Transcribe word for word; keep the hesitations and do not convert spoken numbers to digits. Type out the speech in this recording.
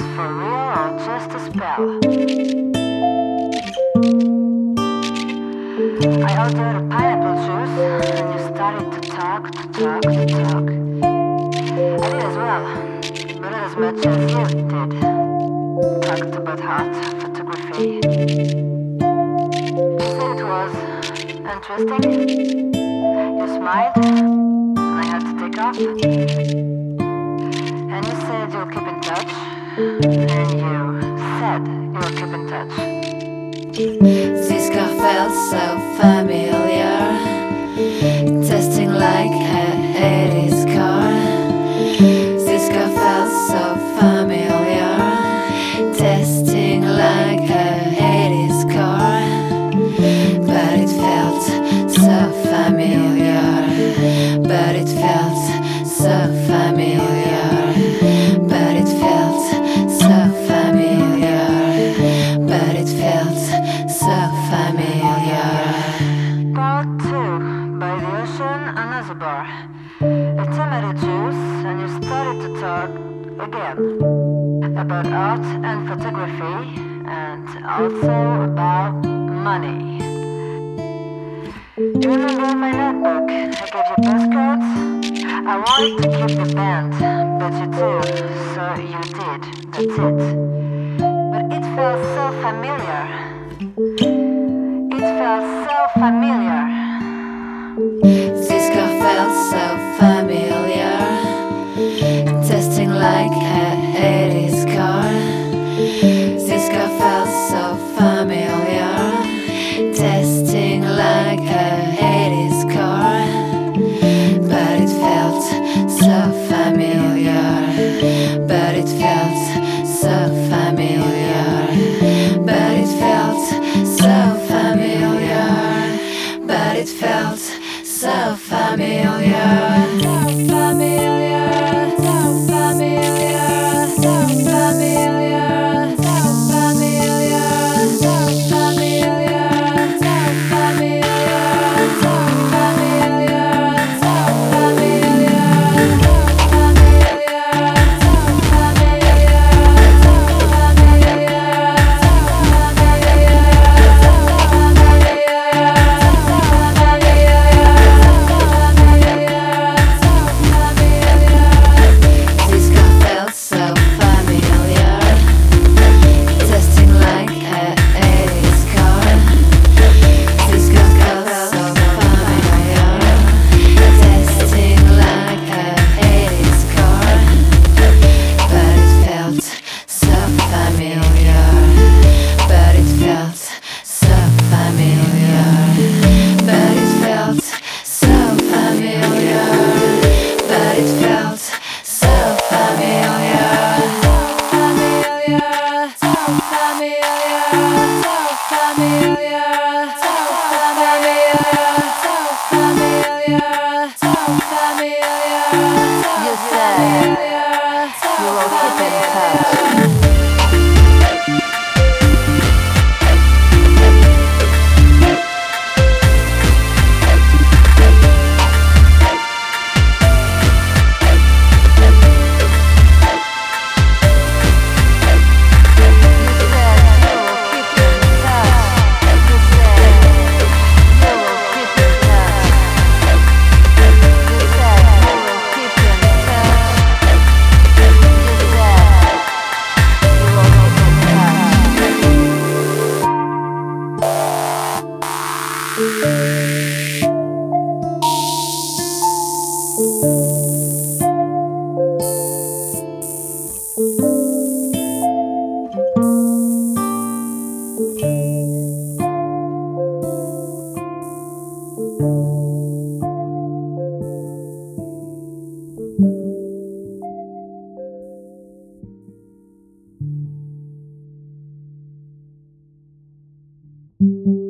this for real or just a spell? I ordered a pineapple juice and you started to talk, to talk, to talk. I did as well, but not as much as you did. Talked about art, photography. You said it was interesting. You smiled, and I had to take off. And you said you'll keep in touch. And you said you'll keep in touch. This car felt so familiar, testing like a eighties car. This car felt so familiar, testing like a eighties car. But it felt so familiar, but it felt so familiar, but it felt so familiar, but it felt so familiar. Part two, by the ocean, another bar. A tomato juice, and you started to talk again about art and photography, and also about money. You remember my notebook? I gave you postcards. I wanted to keep the band, but you do, so you did. That's it. But it felt so familiar. It felt so familiar. This car felt so familiar, testing like a eighties car. This car felt so familiar, testing like a eighties car. But it felt so familiar, but it felt so familiar, but it felt so familiar, but it felt so familiar, so familiar, so familiar, so familiar, so familiar, so familiar, so familiar, so familiar, so familiar, This car felt so familiar, testing like a eighties car. This car felt so familiar, testing like a eighties car. But it felt so familiar, but it felt so familiar, but it felt so familiar, but it felt so familiar, so familiar, so familiar, so familiar, so familiar, so familiar, so familiar, You said you will keep in touch. Thank you.